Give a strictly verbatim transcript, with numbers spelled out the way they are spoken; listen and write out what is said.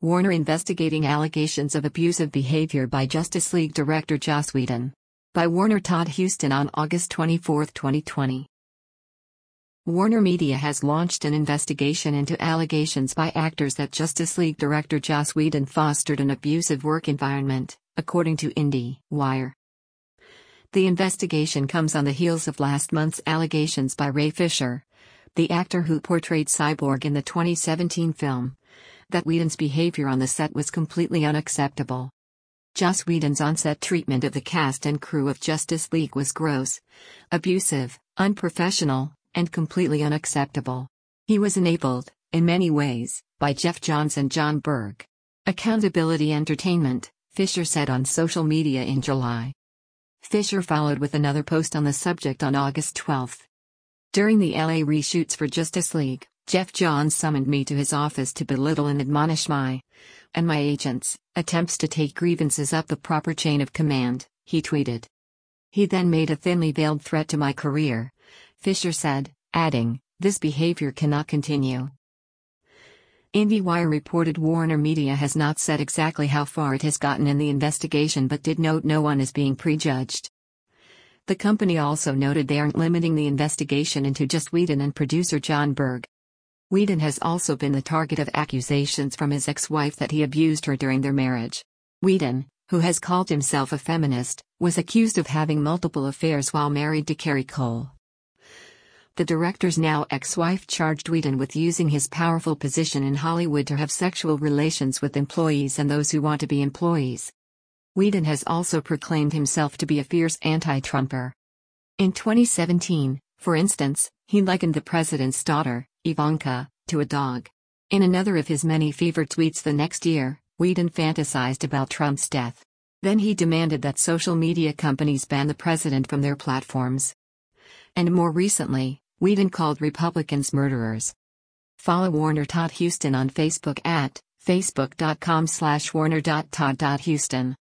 Warner investigating allegations of abusive behavior by Justice League director Joss Whedon. By Warner Todd Huston on August twenty-fourth, twenty twenty. Warner Media has launched an investigation into allegations by actors that Justice League director Joss Whedon fostered an abusive work environment, according to IndieWire. The investigation comes on the heels of last month's allegations by Ray Fisher, the actor who portrayed Cyborg in the twenty seventeen film, that Whedon's behavior on the set was completely unacceptable. Joss Whedon's on-set treatment of the cast and crew of Justice League was gross, abusive, unprofessional, and completely unacceptable. He was enabled, in many ways, by Geoff Johns and Jon Berg. Accountability Entertainment, Fisher said on social media in July. Fisher followed with another post on the subject on August twelfth. During the L A reshoots for Justice League, Geoff Johns summoned me to his office to belittle and admonish my and my agents' attempts to take grievances up the proper chain of command, he tweeted. He then made a thinly veiled threat to my career, Fisher said, adding, "This behavior cannot continue." IndieWire reported Warner Media has not said exactly how far it has gotten in the investigation but did note no one is being prejudged. The company also noted they aren't limiting the investigation into just Whedon and producer Jon Berg. Whedon has also been the target of accusations from his ex-wife that he abused her during their marriage. Whedon, who has called himself a feminist, was accused of having multiple affairs while married to Carrie Cole. The director's now ex-wife charged Whedon with using his powerful position in Hollywood to have sexual relations with employees and those who want to be employees. Whedon has also proclaimed himself to be a fierce anti-Trumper. In twenty seventeen, for instance, he likened the president's daughter, Ivanka, to a dog. In another of his many fever tweets the next year, Whedon fantasized about Trump's death. Then he demanded that social media companies ban the president from their platforms. And more recently, Whedon called Republicans murderers. Follow Warner Todd Huston on Facebook at facebook dot com slash warner dot todd dot huston.